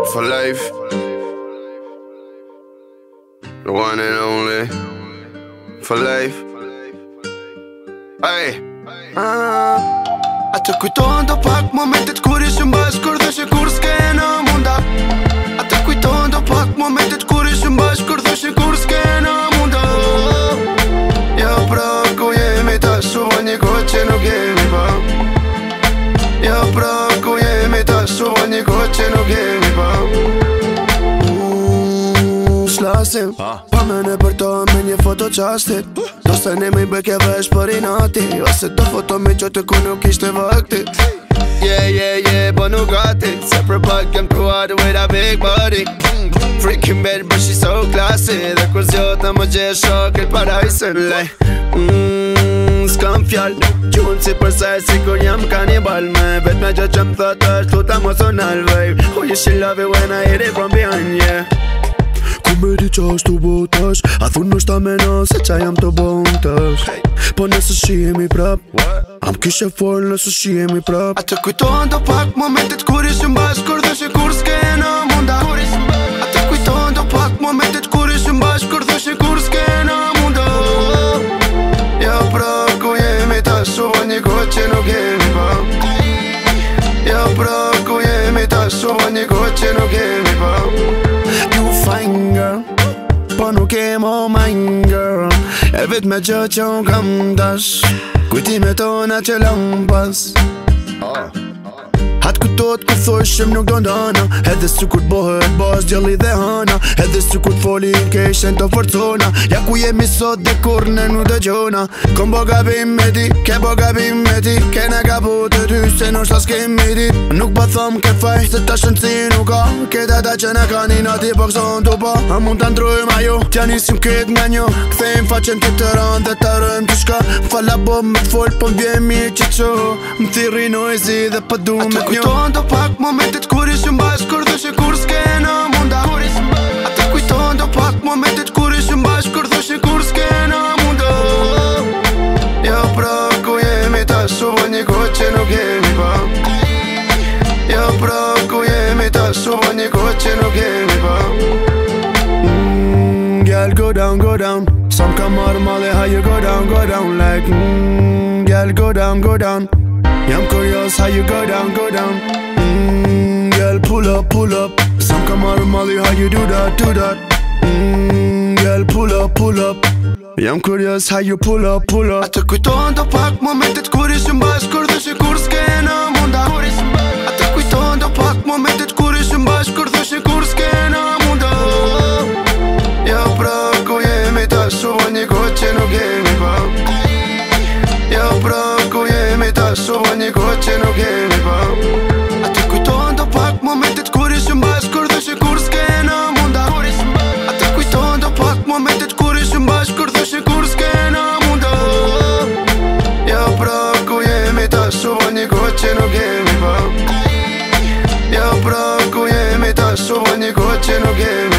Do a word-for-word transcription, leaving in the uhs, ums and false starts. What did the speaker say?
For life, the one and only. For life. Ay. Ah. A të kujton do pak momentet kur ishim bashkë, kur dhe kur s'ke në munda. A të kujton do pak momentet kur ishim bashkë, kur dhe kur s'ke në munda. Ja pra ku jemi tash, u va një kohë që nuk jemi pa. Ja pra ku jemi tash, u va një kohë që nuk jemi pa. Shlasim, pa mene për to me një foto qastit. Do se ne me i bëke vesh për i nati, ose do foto me qote ku nuk ishte vakti. Yeah, yeah, yeah, but nuk gati, se për pak jem truar with a big body. Freaking bad, but she's so classy. Dhe kur zjota më gje shok il parajsen lej. Mmm, s'kam fjall, gjunë si përsaj si kur jam kanibal. Me vet me gjë që më thot është tuta emotional vibe. Oh, you should love it when I hit it from behind, yeah. Ku me di qa është të botash, a thunë është ta mena se qa jam të bontash. Po nëse shihemi prap, am kishe folë nëse shihemi prap. A të kujton do pak momentet kur ishim bashkë, kur dhe kur s'ke në munda. A të kujton do pak momentet kur ishim bashkë, kur dhe kur s'ke në munda. Ja pra ku jemi tash, u va një kohë që nuk jemi pa. Ja pra ku jemi tash, u va një kohë që nuk jemi pa. You fine girl, po nuk e mo mine girl. E vet me gjë që unë kam dash, kujtime tona që lampas. Atë kujtot ku thoshim nuk do ndana, edhe s'u kur bohet bas gjalli dhe hana, edhe s'u kur foli n'keshen të forcona. Ja ku jemi sot dhe kur ne nuk dë gjona. Kom bo gabim me ti, ke bo gabim me ti, kena gabu të ty se nuk shta s'kemi dit. Nuk pa thom ke faj se ta shënësi nuk ka, keta ta që ne ka një nati po këson të pa. A mund të ndrojmë ajo, t'ja nisim ket nga njo, kthejmë faqen të të rand dhe ta rëm të shka. Falla bo me t'fol po m'bje mirë që qo, m'thiri noizi dhe pa du me t'njo. Kujton do pak momentet kur ishim bashkë, kur dhe kur s'ke në munda. A të kujton do pak momentet kur ishim bashkë, kur dhe kur s'ke në munda. Ja pra ku jemi tash, u va një kohë që nuk jemi pa. Ja pra ku jemi tash, u va një kohë që nuk jemi pa. Mmm, girl go down, go down. Some come out of Mali, how you go down, go down. Like mmm, girl go down, go down. I'm curious how you go down, go down. Mmm, girl pull up, pull up. Some come out of Mali, how you do that, do that. Mmm, girl pull up, pull up. I'm curious how you pull up, pull up. A të kujton do pak momentet kur ishim bashkë, kur dhe kur s'ke në munda. A të kujton do pak momentet kur ishim bashkë, kur dhe kur s'ke në munda. Ja pra ku jemi tash, u va një kohë që nuk jemi pa. Ja pra ku jemi tash, u va një kohë që nuk jemi pa. A të kujton do pak momentet kur ishim bashkë, kur dhe kur s'ke në munda. A të kujton do pak momentet kur ishim bashkë, kur dhe kur s'ke në munda. Ja pra ku jemi tash, u va një kohë që nuk jemi pa. Ja pra ku jemi tash, u va një kohë që nuk jemi pa.